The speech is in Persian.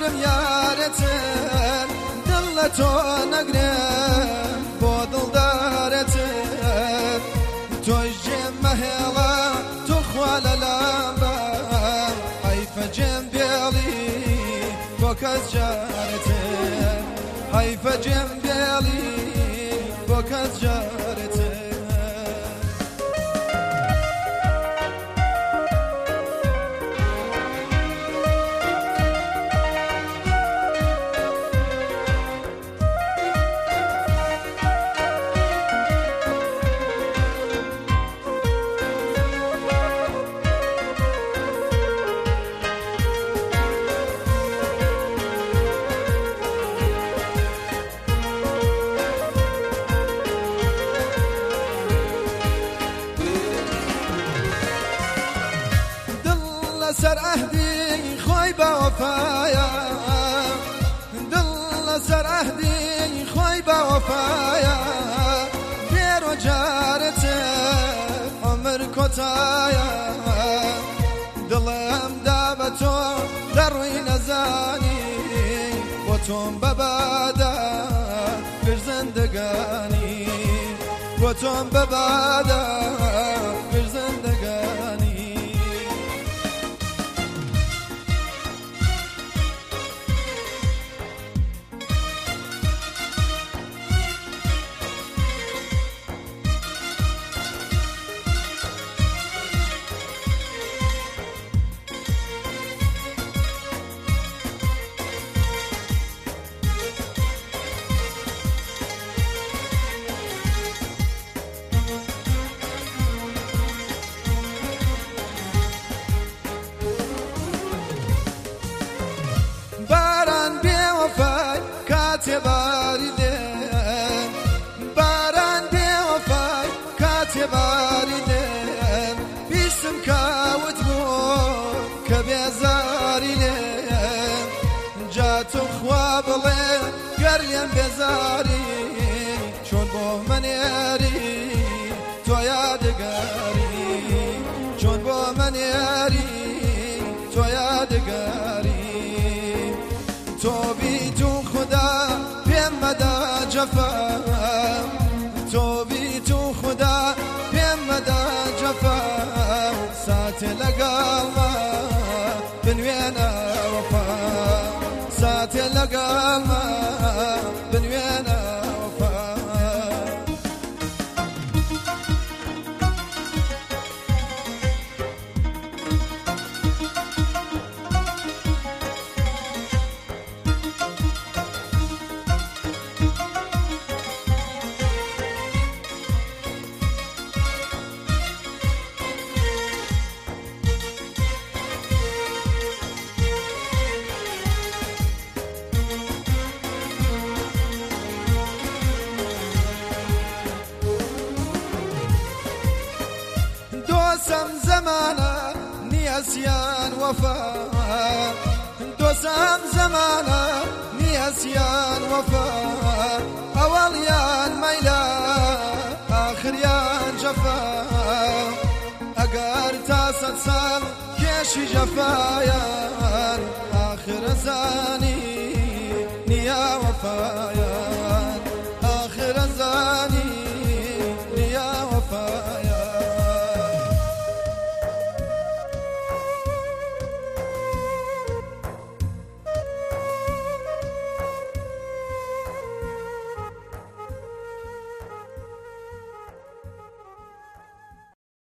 ئەگرم یارەتن دڵ لە تۆ نەگرم بۆ دڵدارەتن تۆی ژێم مەهێڵە تۆ خوا لەلام بە حەیفە جێم بێڵی بۆ کەس جارەتن حەیفە جێم بێڵی بۆ کەس جارەتن لەسەر ئەهدی خۆی بەوەفایە دڵ لەسەر ئەهدی خۆی بەوەفایە بێرۆ جارەتێ عەمر کۆتایە دڵم دا بە تۆ دەڕووی نەزانی بۆ تۆم بەبادا کرد زەندەگانی بۆ تۆم بەبادا کرد زەندەگانی باران بێوەفای کاتێ باری دێم بیستم کاوت بوو کە بێزاری لێم جا تۆ خوا بڵێ گەر لێم بێزاری چۆن بۆ منێری تۆ یادگاری چۆن بۆ منێری تۆ یادگاری تۆ بیت و خدا پێم مەدا جەفا تۆ بیت و خدا پێم مەدا جەفا ساتێ لەگەڵما بنوێنە وەفا ساتێ لەگەڵما بنوێنە وەفا دۆسەم زەمانە نیەسیان وەفا دۆسەم زەمانە نیەسیان وەفا ئەوەڵیان مەیلا ئاخریان جەفا ئەگەر تا سەد ساڵ کێشی جەفایان ئاخرە زانی نییە وەفایە